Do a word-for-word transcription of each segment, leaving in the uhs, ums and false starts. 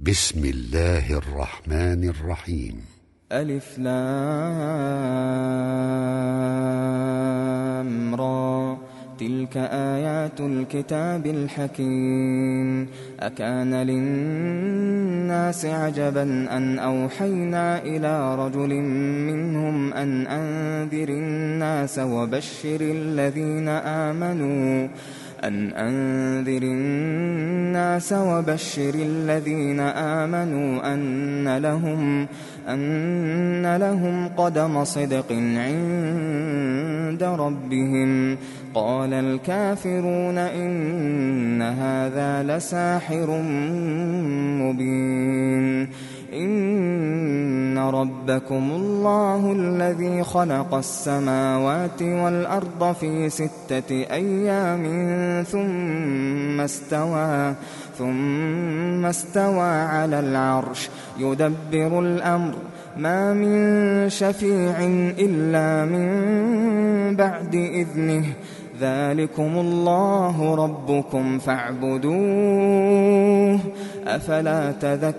بسم الله الرحمن الرحيم. ألف لام را، تلك آيات الكتاب الحكيم. أكان للناس عجبا أن أوحينا إلى رجل منهم أن أنذر الناس وبشر الذين آمنوا أن أنذر الناس وبشر الذين آمنوا أن لهم أن لهم قدم صدق عند ربهم. قال الكافرون إن هذا لساحر مبين. إن ربكم الله الذي خلق السماوات والأرض في ستة أيام ثم استوى ثم استوى على العرش يدبر الأمر ما من شفيع إلا من بعد إذنه. ذلكم الله ربكم فاعبدوه أفلا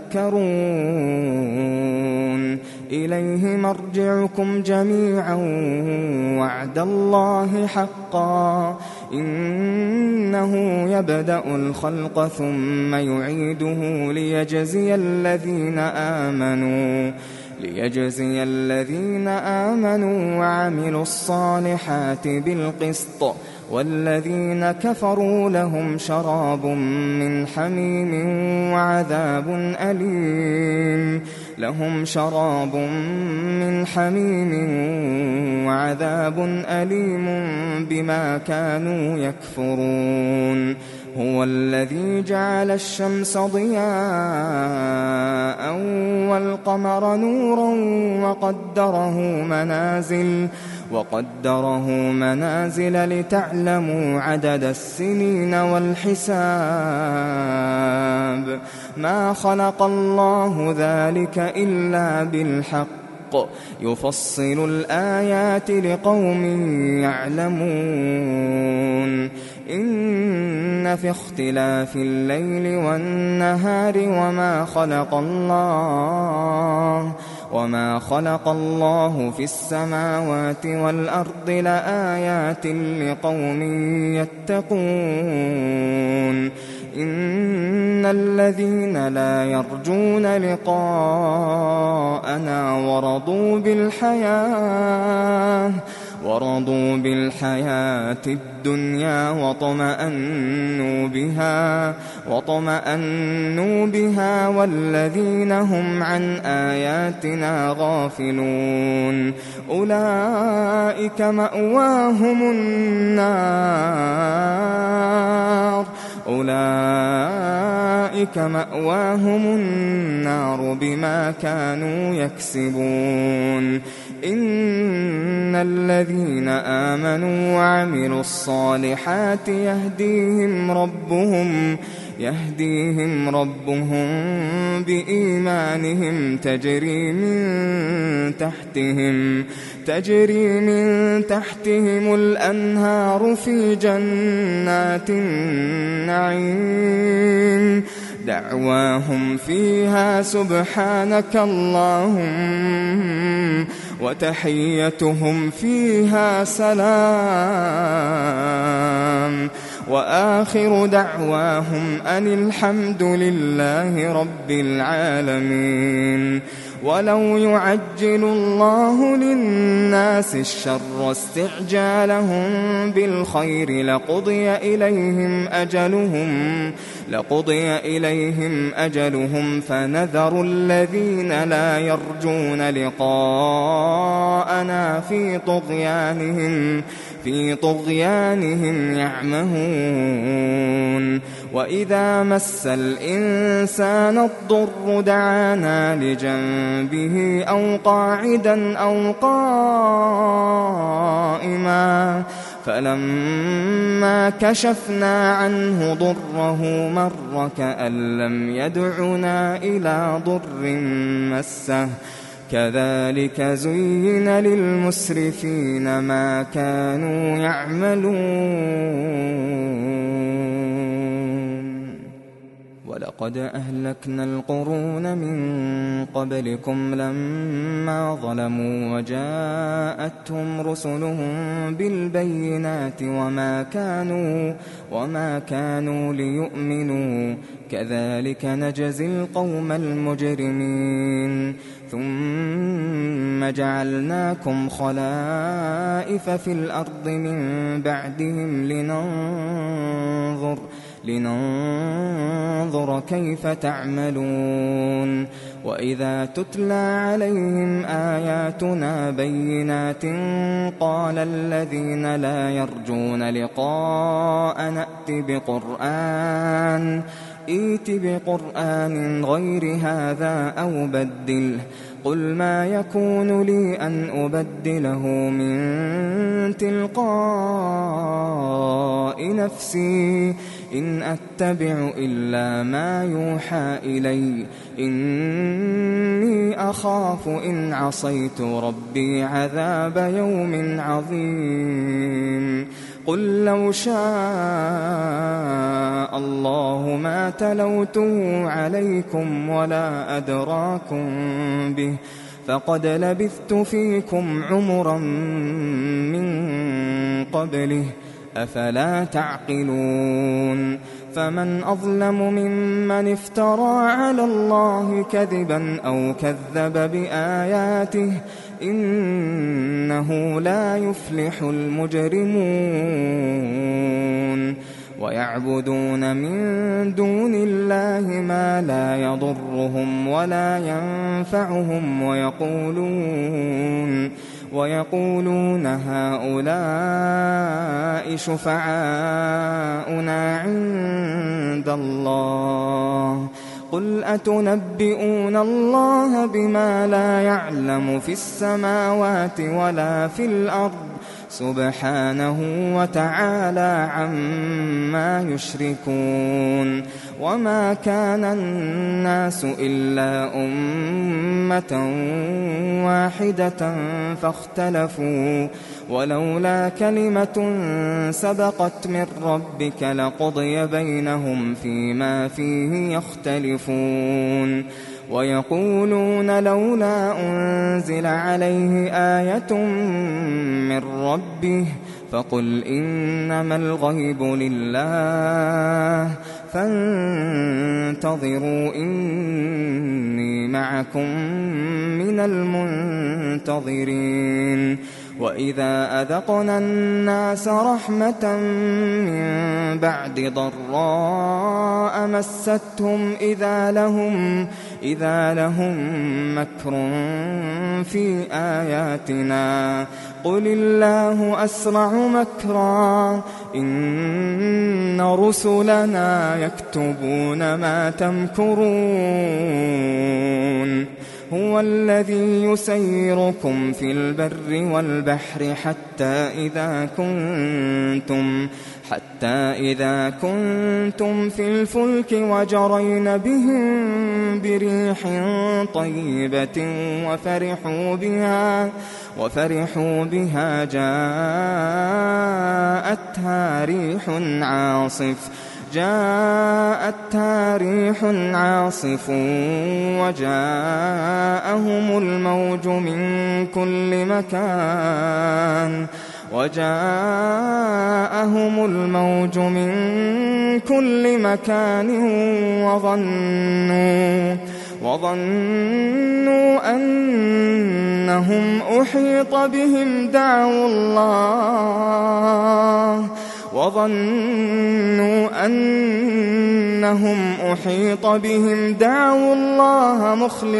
تذكرون. إليه مرجعكم جميعا وعد الله حقا إنه يبدأ الخلق ثم يعيده ليجزي الذين آمنوا ليجزي الذين آمنوا وعملوا الصالحات بالقسط والذين كفروا لهم شراب من حميم وعذاب أليم لهم شراب من حميم وعذاب أليم بما كانوا يكفرون. هو الذي جعل الشمس ضياء والقمر نورا وقدره منازل وقدره منازل لتعلموا عدد السنين والحساب. ما خلق الله ذلك إلا بالحق يفصل الآيات لقوم يعلمون. إن في اختلاف الليل والنهار وما خلق الله وما خلق الله في السماوات والأرض لآيات لقوم يتقون. إن الذين لا يرجون لقاءنا ورضوا بالحياة ورضوا بالحياة الدنيا وطمأنوا بها وطمأنوا بها والذين هم عن آياتنا غافلون أولئك مأواهم النار أولئك مأواهم النار بما كانوا يكسبون. إن الذين آمنوا وعملوا الصالحات يهديهم ربهم يهديهم ربهم بإيمانهم تجري من تحتهم تجري من تحتهم الأنهار في جنات النعيم دعواهم فيها سبحانك اللهم وتحيتهم فيها سلام وآخر دعواهم أن الحمد لله رب العالمين. ولو يعجل الله للناس الشر استعجالهم بالخير لقضي إليهم أجلهم لقضي إليهم أجلهم فنذر الذين لا يرجون لقاءنا في طغيانهم في طغيانهم يعمهون. وإذا مس الإنسان الضر دعانا لجنبه أو قاعدا أو قائما فلما كشفنا عنه ضره مر كأن لم يدعنا إلى ضر مسه كذلك زين للمسرفين ما كانوا يعملون. ولقد أهلكنا القرون من قبلكم لما ظلموا وجاءتهم رسلهم بالبينات وما كانوا, وما كانوا ليؤمنوا كذلك نجزي القوم المجرمين ثم جعلناكم خلائف في الأرض من بعدهم لننظر لننظر كيف تعملون وإذا تتلى عليهم آياتنا بينات قال الذين لا يرجون لقاء نأت بقرآن ائت بقرآن غير هذا أو بدله قل ما يكون لي أن أبدله من تلقاء نفسي إن أتبع إلا ما يوحى إلي إني أخاف إن عصيت ربي عذاب يوم عظيم قل لو شاء الله ما تلوته عليكم ولا أدراكم به فقد لبثت فيكم عمرا من قبله أفلا تعقلون فمن أظلم ممن افترى على الله كذبا أو كذب بآياته إنه لا يفلح المجرمون ويعبدون من دون الله ما لا يضرهم ولا ينفعهم ويقولون ويقولون هؤلاء شفعاؤنا عند الله قل أتنبئون الله بما لا يعلم في السماوات ولا في الأرض سبحانه وتعالى عما يشركون وما كان الناس إلا أمة واحدة فاختلفوا ولولا كلمة سبقت من ربك لقضي بينهم فيما فيه يختلفون ويقولون لولا أنزل عليه آية من ربه فقل إنما الغيب لله فانتظروا إني معكم من المنتظرين وإذا أذقنا الناس رحمة من بعد ضراء مستهم إذا لهم إذا لهم مكر في آياتنا قل الله أسرع مكرا إن رسلنا يكتبون ما تمكرون هو الذي يسيركم في البر والبحر حتى إذا كنتم حتى إذا كنتم في الفلك وجرين بهم بريح طيبة وفرحوا بها وفرحوا بها جاءتها ريح عاصف جاءتها ريح عاصف وجاءهم الموج من كل مكان وجاءهم الموج من كل مكان وظنوا وظنوا أنهم أحيط بهم دعوا الله وظنوا أنهم أحيط بهم دعوا الله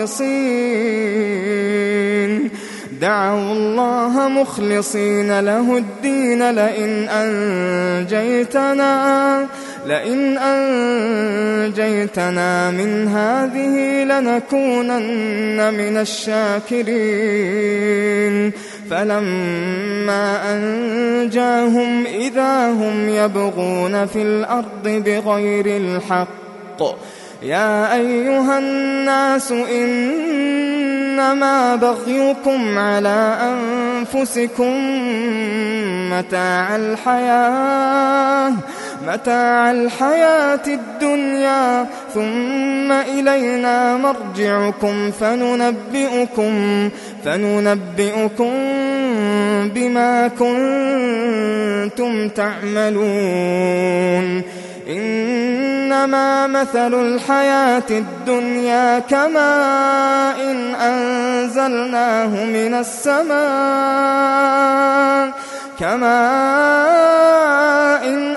مخلصين دعوا الله مخلصين له الدين لئن أنجيتنا لئن أنجيتنا من هذه لنكونن من الشاكرين فلما أنجاهم إذا هم يبغون في الأرض بغير الحق يا أيها الناس إنما بغيكم على أنفسكم متاع الحياة متاع الحياة الدنيا ثم إلينا مرجعكم فننبئكم فننبئكم بما كنتم تعملون إنما مثل الحياة الدنيا كماء إن أنزلناه من السماء كماء إن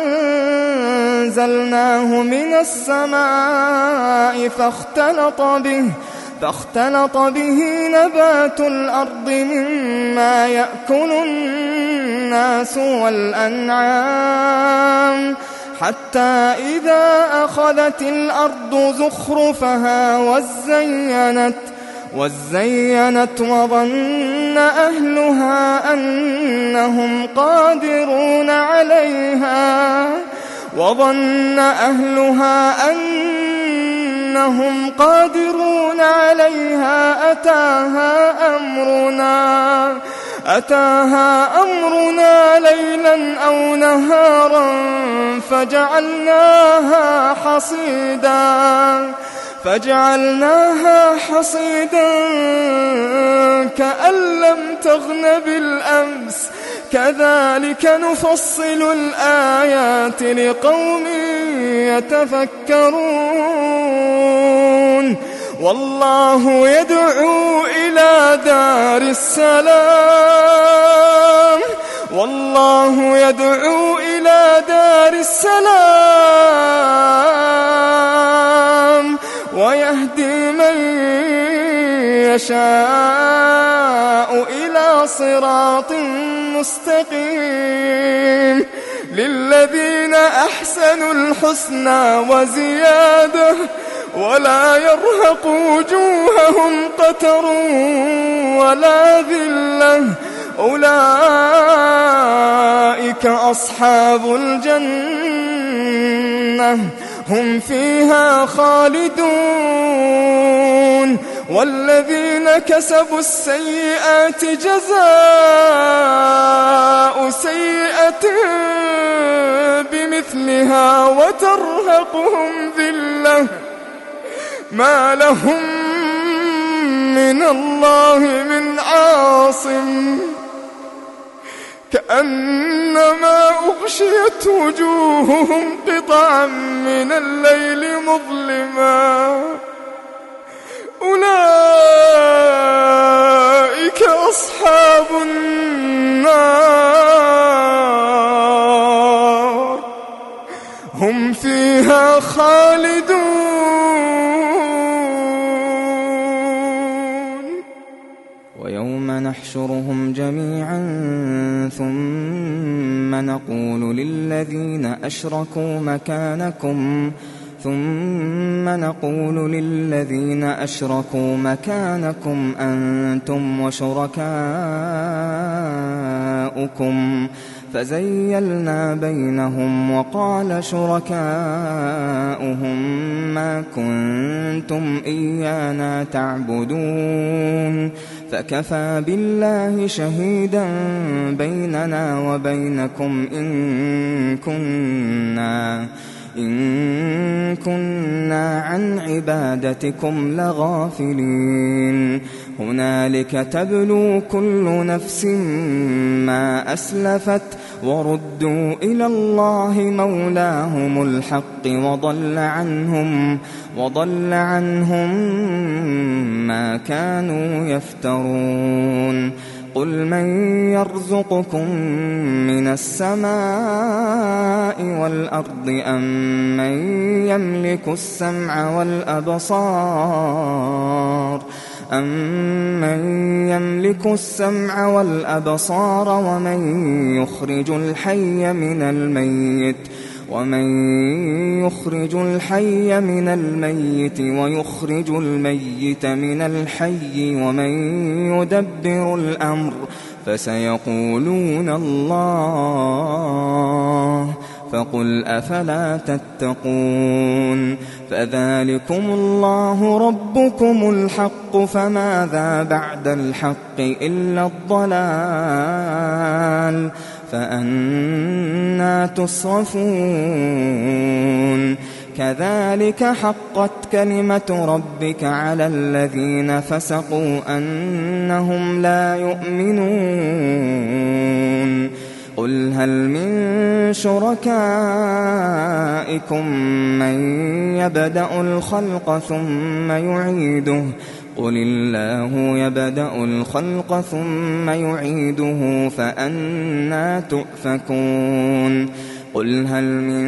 أنزلناه من السماء فاختلط به فاختلط به نبات الأرض مما يأكل الناس والأنعام حتى إذا أخذت الأرض زخرفها وزينت وزينت وظن أهلها أنهم قادرون عليها وظن أهلها أنهم قادرون عليها أتاها أمرنا أتاها أمرنا ليلا أو نهارا فجعلناها حصيدا فجعلناها حصيدا كأن لم تغن بالأمس كذلك نفصل الآيات لقوم يتفكرون والله يدعو إلى دار السلام والله يدعو إلى دار السلام ويهدي من يشاء إلى صراط مستقيم للذين أحسنوا الحسنى وزيادة ولا يرهق وجوههم قتر ولا ذلة أولئك أصحاب الجنة هم فيها خالدون والذين كسبوا السيئات جزاء سيئة بمثلها وترهقهم ذلة ما لهم من الله من عاصم كأنما أغشيت وجوههم قطعا من الليل مظلما أولئك أصحاب النار هم فيها خالدون ويوم نحشرهم جميعا ثم نقول للذين أشركوا مكانكم ثم نقول للذين أشركوا مكانكم أنتم وشركاؤكم فزيلنا بينهم وقال شركاؤهم ما كنتم إيانا تعبدون فكفى بالله شهيدا بيننا وبينكم إن كنا إن كنا عن عبادتكم لغافلين هنالك تبلو كل نفس ما أسلفت وردوا إلى الله مولاهم الحق وضل عنهم وضل عنهم ما كانوا يفترون قل من يرزقكم من السماء والأرض أم من يملك السمع والأبصار أَمَّنْ يَمْلِكُ السَّمْعَ وَالْأَبْصَارَ وَمَنْ يُخْرِجُ الْحَيَّ مِنَ الْمَيِّتِ وَمَنْ يُخْرِجُ الْحَيَّ مِنَ الْمَيِّتِ وَيُخْرِجُ الْمَيِّتَ مِنَ الْحَيِّ وَمَنْ يُدَبِّرُ الْأَمْرَ فَسَيَقُولُونَ اللَّهُ فقل أفلا تتقون فذلكم الله ربكم الحق فماذا بعد الحق إلا الضلال فأنى تصرفون كذلك حقت كلمة ربك على الذين فسقوا أنهم لا يؤمنون قل هل من شركائكم من يبدأ الخلق ثم يعيده قل الله يبدأ الخلق ثم يعيده فأنى تؤفكون قل هل من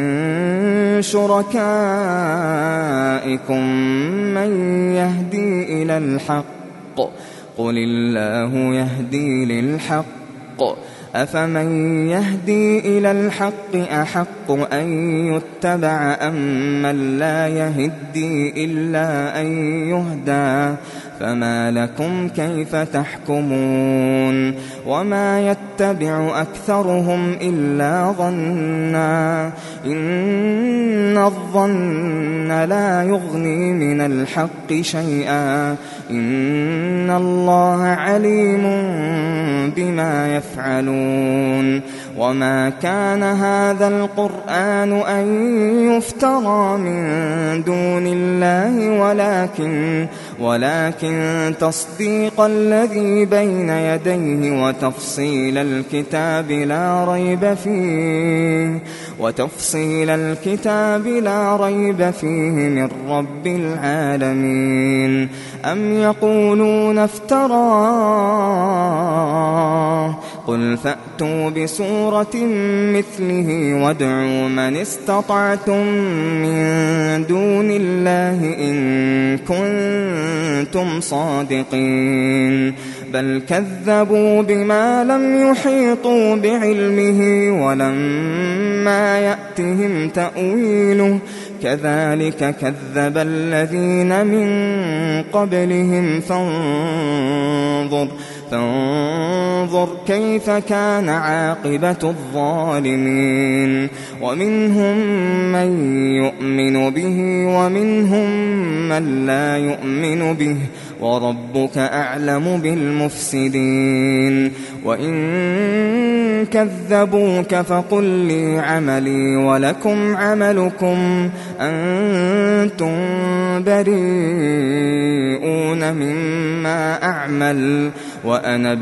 شركائكم من يهدي إلى الحق قل الله يهدي للحق أفمن يهدي إلى الحق أحق أن يتبع أم من لا يهدي إلا أن يهدى فما لكم كيف تحكمون وما يتبع أكثرهم إلا ظنا إن الظن لا يغني من الحق شيئا إن الله عليم بما يفعلون وما كان هذا القرآن أن يفترى من دون الله ولكن ولكن تصديق الذي بين يديه وتفصيل الكتاب لا ريب فيه وتفصيل الكتاب لا ريب فيه من رب العالمين أم يقولون افتراه قل فأتوا بسورة مثله وادعوا من استطعتم من دون الله إن كنتم صادقين بل كذبوا بما لم يحيطوا بعلمه ولما يأتهم تأويله كذلك كذب الذين من قبلهم فانظر فانظر كيف كان عاقبة الظالمين ومنهم من يؤمن به ومنهم من لا يؤمن به وربك أعلم بالمفسدين وإن كذبوك فقل لي عملي ولكم عملكم أنتم بريئون مما أعمل وأنا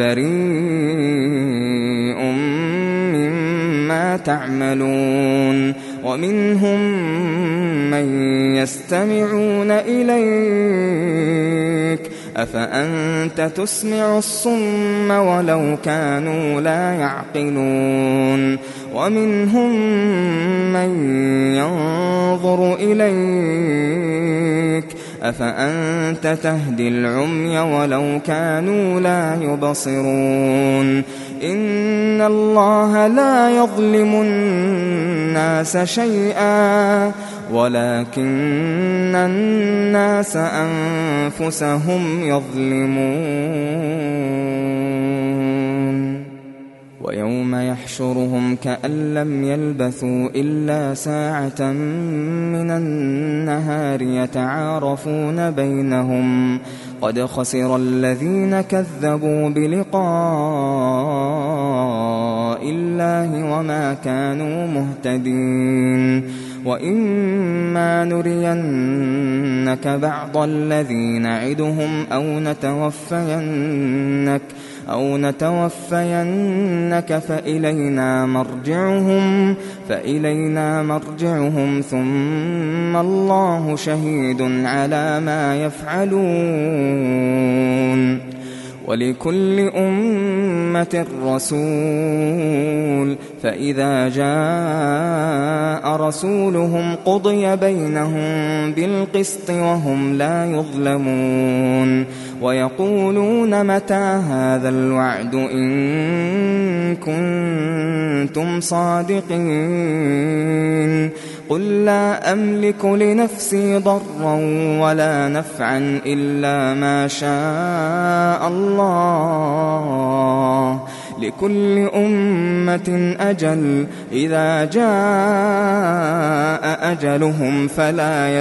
بريء مما تعملون ومنهم من يستمعون إليك أفأنت تسمع الصم ولو كانوا لا يعقلون ومنهم من ينظر إليك أفأنت تهدي العمي ولو كانوا لا يبصرون إن الله لا يظلم الناس شيئا ولكن الناس أنفسهم يظلمون ويوم يحشرهم كأن لم يلبثوا إلا ساعة من النهار يتعارفون بينهم قد خسر الذين كذبوا بلقاء الله وما كانوا مهتدين وإما نرينك بعض الذي نعدهم أو نتوفينك أو نتوفينك فإلينا مرجعهم فإلينا مرجعهم ثم الله شهيد على ما يفعلون ولكل أمة رسول فإذا جاء رسولهم قضي بينهم بالقسط وهم لا يظلمون ويقولون متى هذا الوعد إن كنتم صادقين قل لا أملك لنفسي ضرا ولا نفعا إلا ما شاء الله لكل أمة أجل إذا جاء أجلهم فلا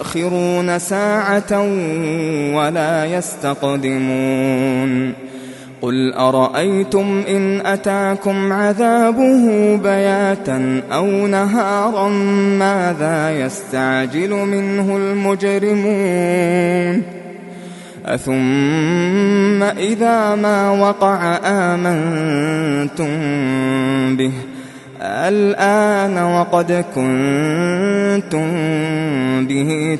يستأخرون ساعة ولا يستقدمون قل أرأيتم إن أتاكم عذابه بياتا أو نهارا ماذا يستعجل منه المجرمون أثم إذا ما وقع آمنتم به الآن وقد كنتم به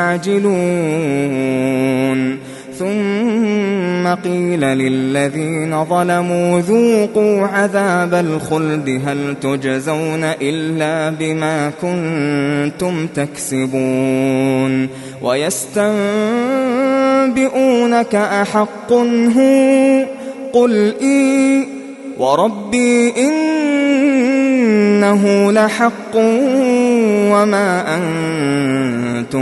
تستعجلون ثم قيل للذين ظلموا ذوقوا عذاب الخلد هل تجزون إلا بما كنتم تكسبون ويستنبئونك أحق هو قل إي وربي إنه لحق وما أنتم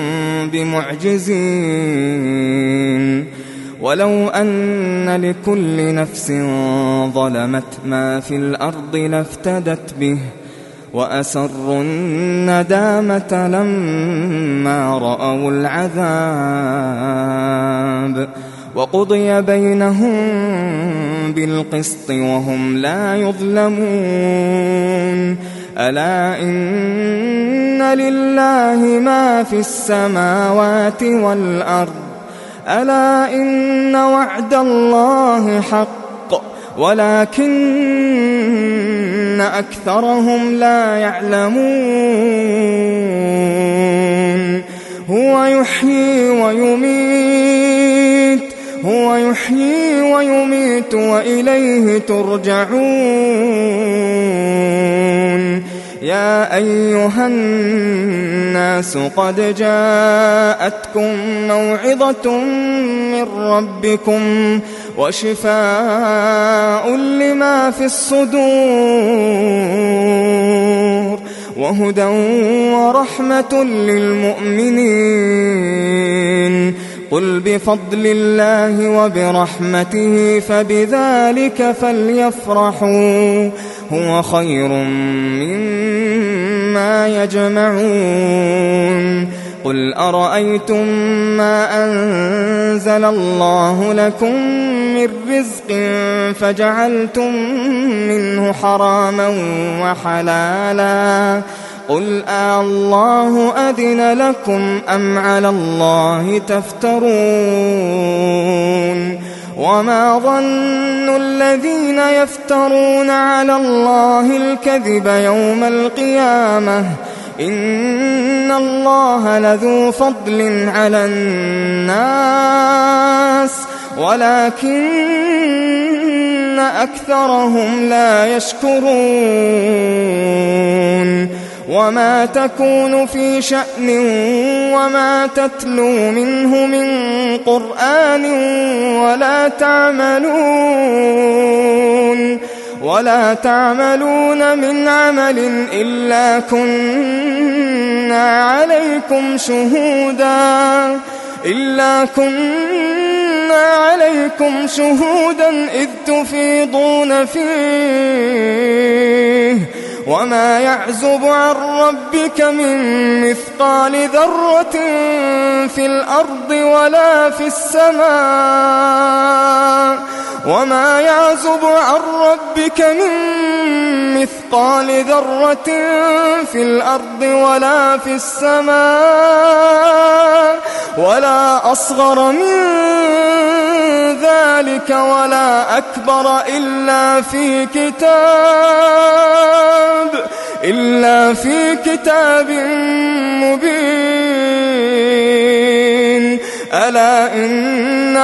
بمعجزين ولو أن لكل نفس ظلمت ما في الأرض لافتدت به وأسروا الندامة لما رأوا العذاب وقضي بينهم بالقسط وهم لا يظلمون ألا إن لله ما في السماوات والأرض ألا إن وعد الله حق ولكن أكثرهم لا يعلمون هو يحيي ويميت هو يحيي ويميت وإليه ترجعون يا أيها الناس قد جاءتكم موعظة من ربكم وشفاء لما في الصدور وهدى ورحمة للمؤمنين قل بفضل الله وبرحمته فبذلك فليفرحوا هو خير مما يجمعون قل أرأيتم ما أنزل الله لكم من رزق فجعلتم منه حراما وحلالا قل الله أذن لكم أم على الله تفترون وما ظن الذين يفترون على الله الكذب يوم القيامة إن الله لذو فضل على الناس ولكن أكثرهم لا يشكرون وما تكون في شأن وما تتلو منه من قرآن ولا تعملون ولا تعملون من عمل إلا كنا عليكم شهودا إلا كنا عليكم شهودا إذ تفيضون فيه وما يعزب عن ربك من مثقال ذرة في الأرض ولا في السماء وما يعزب عن ربك من مثقال ذرة في الأرض ولا في السماء ولا أصغر من ذلك ولا أكبر إلا في كتاب إلا في كتاب مبين ألا إن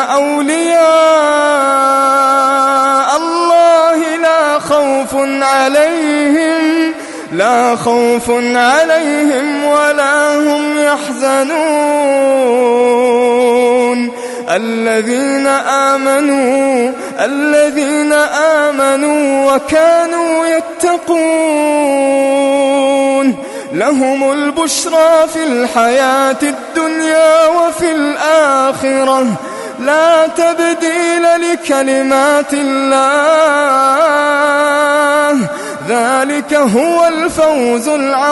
أولياء الله لا خوف عليهم لا خوف عليهم ولا هم يحزنون الذين آمنوا الذين آمنوا وكانوا يتقون لهم البشرى في الحياة الدنيا وفي الآخرة لا تبديل لكلمات الله ذلك هو الفوز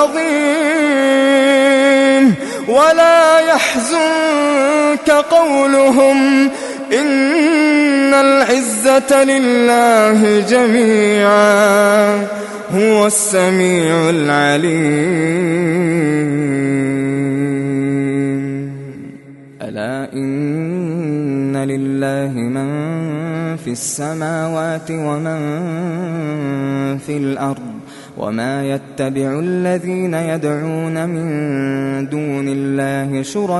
العظيم ولا يحزنك قولهم إن العزة العزة لله جميعا هو السميع العليم. ألا إن لله من في السماوات ومن في الأرض وما يتبع الذين يدعون من دون الله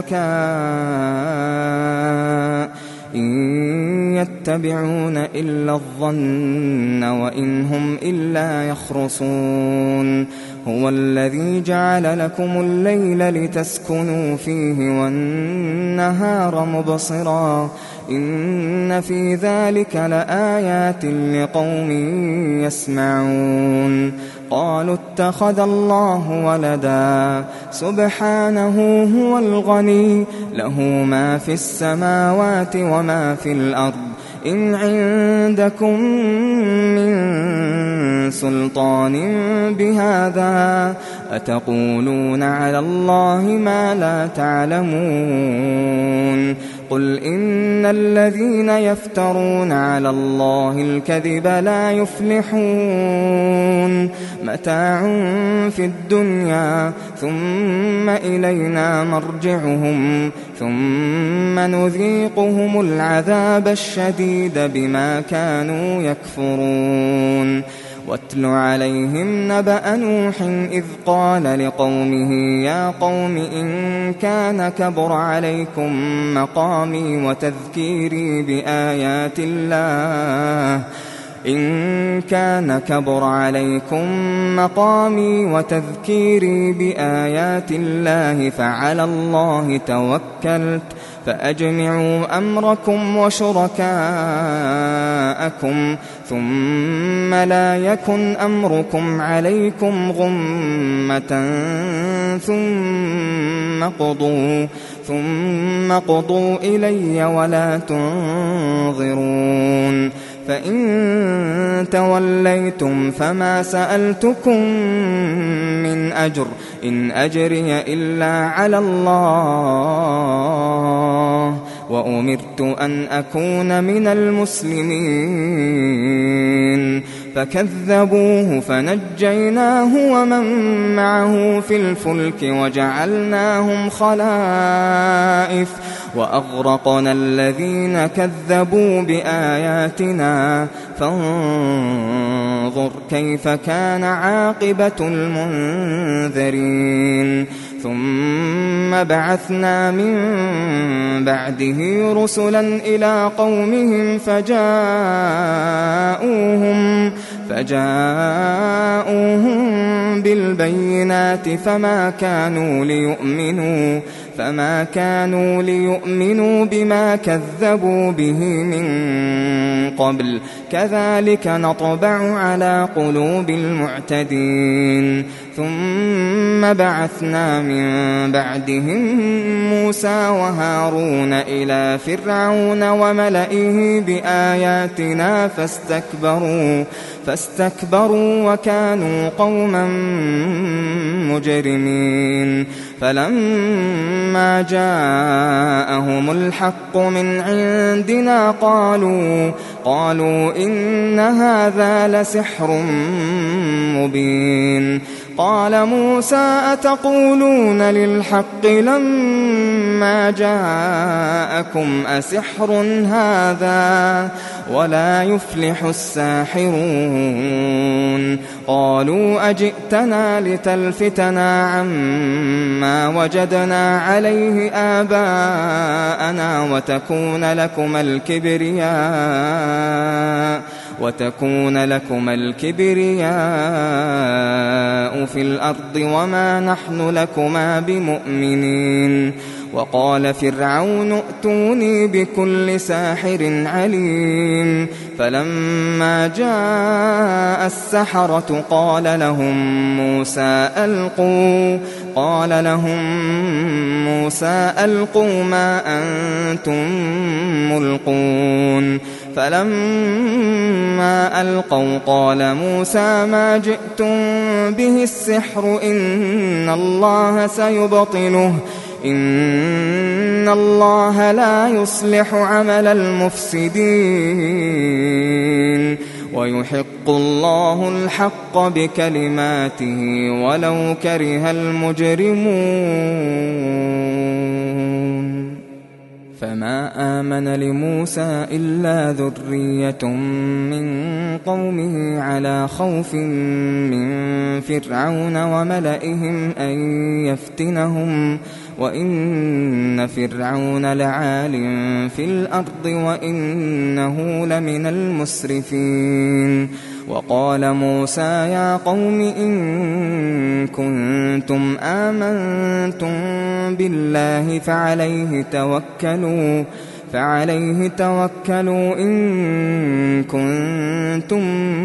شركاء إن يتبعون إلا الظن وإن هم إلا يخرصون. هو الذي جعل لكم الليل لتسكنوا فيه والنهار مبصرا إن في ذلك لآيات لقوم يسمعون. قالوا اتخذ الله ولدا سبحانه هو الغني له ما في السماوات وما في الأرض إن عندكم من سلطان بهذا أتقولون على الله ما لا تعلمون. قل إن الذين يفترون على الله الكذب لا يفلحون. متاع في الدنيا ثم إلينا مرجعهم ثم نذيقهم العذاب الشديد بما كانوا يكفرون. واتل عليهم نبأ نوح إذ قال لقومه يا قوم إن كان كبر عليكم مقامي وتذكيري بآيات الله إن كان كبر عليكم مقامي وتذكيري بآيات الله فعلى الله توكلت فأجمعوا أمركم وشركاءكم ثم لا يكن أمركم عليكم غمة ثم قضوا ثم قضوا إلي ولا تنظرون. فإن توليتم فما سألتكم من أجر إن أجري إلا على الله وأمرت أن أكون من المسلمين. فكذبوه فنجيناه ومن معه في الفلك وجعلناهم خلائف وأغرقنا الذين كذبوا بآياتنا فانظر كيف كان عاقبة المنذرين. ثم بعثنا من بعده رسلا إلى قومهم فجاءوهم فجاءوهم بالبينات فما كانوا ليؤمنوا فما كانوا ليؤمنوا بما كذبوا به من قبل كذلك نطبع على قلوب المعتدين. ثم بعثنا من بعدهم موسى وهارون إلى فرعون وملئه بآياتنا فاستكبروا فاستكبروا وكانوا قوما مجرمين. فلما جاءهم الحق من عندنا قالوا قالوا إن هذا لسحر مبين. قال موسى أتقولون للحق لما جاءكم أسحر هذا ولا يفلح الساحرون. قالوا أجئتنا لتلفتنا عما وجدنا عليه آباءنا وتكون لكم الكبرياء وتكون لكم الكبرياء في الأرض وما نحن لكما بمؤمنين. وقال فرعون ائتوني بكل ساحر عليم. فلما جاء السحرة قال لهم موسى ألقوا قال لهم موسى ألقوا ما أنتم ملقون. فلما ألقوا قال موسى ما جئتم به السحر إن الله سيبطله إن الله لا يصلح عمل المفسدين ويحق الله الحق بكلماته ولو كره المجرمون فما آمن لموسى إلا ذرية من قومه على خوف من فرعون وملئهم أن يفتنهم وإن فرعون لعال في الأرض وإنه لمن المسرفين وقال موسى يا قوم إن كنتم آمنتم بالله فعليه توكلوا فعليه توكلوا إن كنتم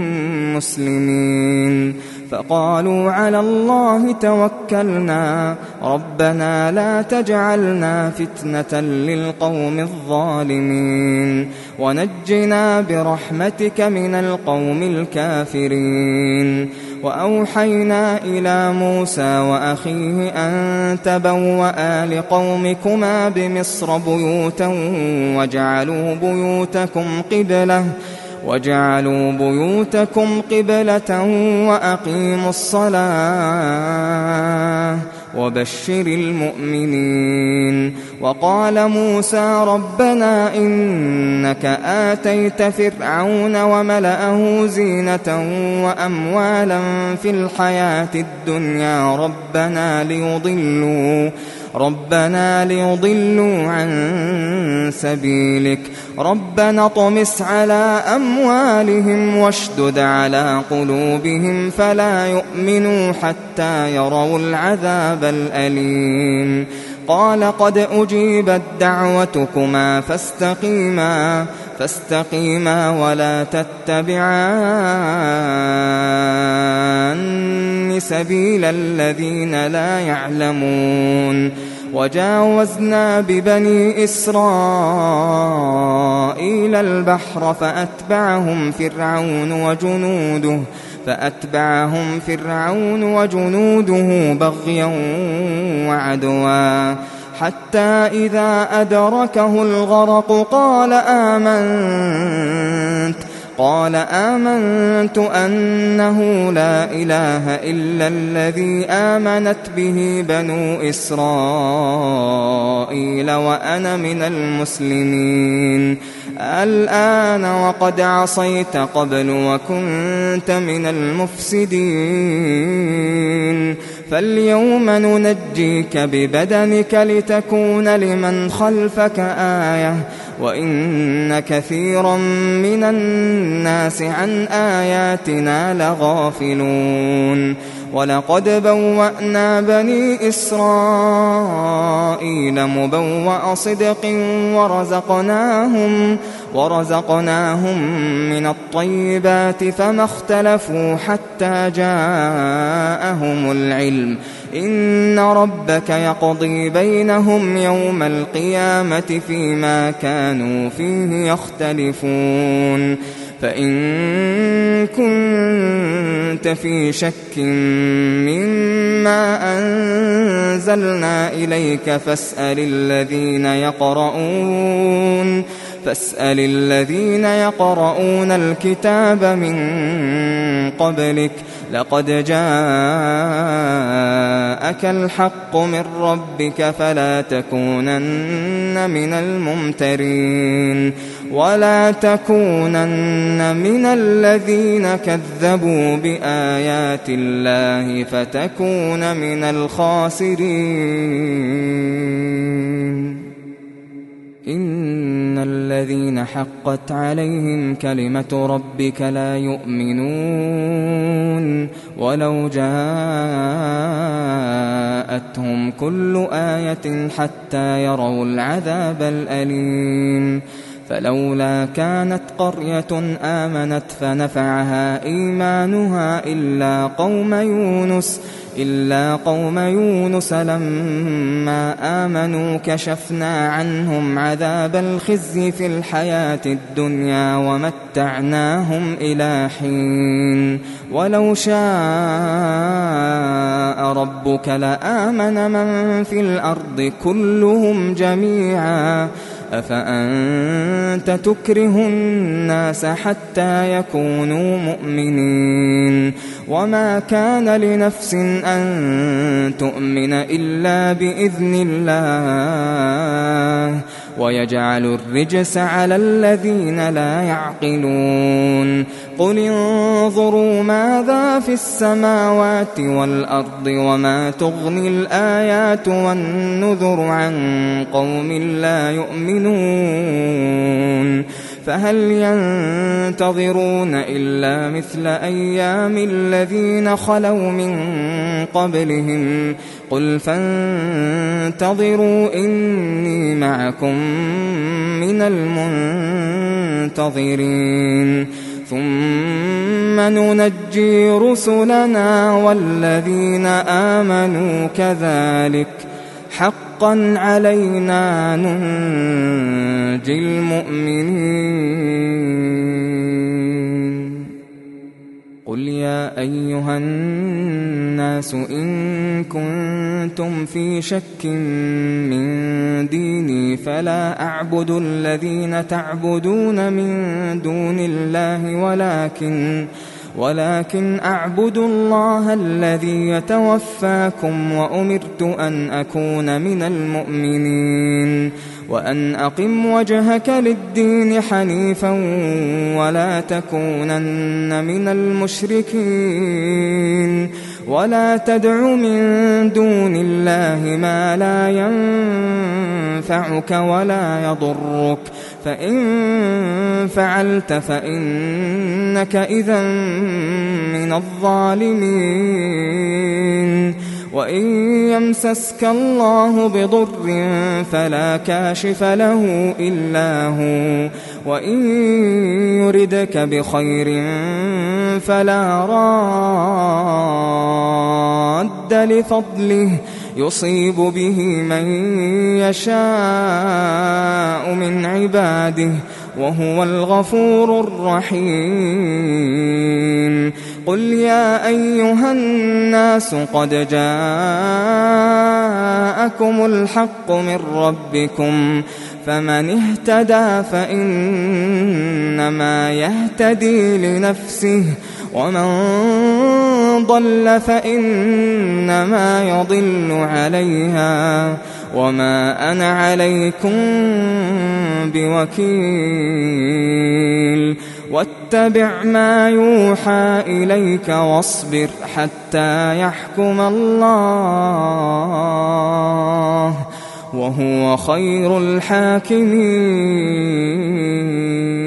مسلمين فقالوا على الله توكلنا ربنا لا تجعلنا فتنة للقوم الظالمين ونجنا برحمتك من القوم الكافرين وأوحينا إلى موسى وأخيه أن تبوأ لقومكما بمصر بيوتا وجعلوا بيوتكم قبلة وجعلوا بيوتكم قبلة وأقيموا الصلاة وبشر المؤمنين وقال موسى ربنا إنك آتيت فرعون وملأه زينة وأموالا في الحياة الدنيا ربنا ليضلوا ربنا ليضلوا عن سبيلك ربنا اطمس على أموالهم واشدد على قلوبهم فلا يؤمنوا حتى يروا العذاب الأليم قال قد أجيبت دعوتكما فاستقيما فاستقيما ولا تتبعان سبيل الذين لا يعلمون وجاوزنا ببني إسرائيل البحر فأتبعهم فرعون وجنوده فأتبعهم فرعون وجنوده بغيا وعدوا حتى إذا أدركه الغرق قال آمنت قال آمنت أنه لا إله إلا الذي آمنت به بنو إسرائيل وأنا من المسلمين الآن وقد عصيت قبل وكنت من المفسدين فاليوم ننجيك ببدنك لتكون لمن خلفك آية وإن كثيرا من الناس عن آياتنا لغافلون ولقد بوأنا بني إسرائيل مبوأ صدق ورزقناهم ورزقناهم من الطيبات فما اختلفوا حتى جاءهم العلم إن ربك يقضي بينهم يوم القيامة فيما كانوا فيه يختلفون فإن كنت في شك مما أنزلنا إليك فاسأل الذين يقرؤون فاسأل الذين يقرؤون الكتاب من قبلك لقد جاءك الحق من ربك فلا تكونن من الممترين ولا تكونن من الذين كذبوا بآيات الله فتكون من الخاسرين إن الذين حقت عليهم كلمة ربك لا يؤمنون ولو جاءتهم كل آية حتى يروا العذاب الأليم فلولا كانت قرية آمنت فنفعها إيمانها إلا قوم يونس إلا قوم يونس لما آمنوا كشفنا عنهم عذاب الخزي في الحياة الدنيا ومتعناهم إلى حين ولو شاء ربك لآمن من في الأرض كلهم جميعا أفأنت تكره الناس حتى يكونوا مؤمنين وما كان لنفس أن تؤمن إلا بإذن الله ويجعل الرجس على الذين لا يعقلون قل انظروا ماذا في السماوات والأرض وما تغني الآيات والنذر عن قوم لا يؤمنون فهل ينتظرون إلا مثل أيام الذين خلوا من قبلهم قل فانتظروا إني معكم من المنتظرين ثم ننجي رسلنا والذين آمنوا كذلك حقا علينا ننجي المؤمنين قل يا أيها الناس إن كنتم في شك من ديني فلا أعبد الذين تعبدون من دون الله ولكن ولكن أعبد الله الذي يتوفاكم وأمرت أن أكون من المؤمنين وأن أقم وجهك للدين حنيفا ولا تكونن من المشركين ولا تدع من دون الله ما لا ينفعك ولا يضرك فإن فعلت فإنك إذا من الظالمين وإن يمسسك الله بضر فلا كاشف له إلا هو وإن يردك بخير فلا راد لفضله يصيب به من يشاء من عباده وهو الغفور الرحيم قل يا أيها الناس قد جاءكم الحق من ربكم فمن اهتدى فإنما يهتدي لنفسه ومن ضل فإنما يضل عليها وما أنا عليكم بوكيل واتبع ما يوحى إليك واصبر حتى يحكم الله وهو خير الحاكمين.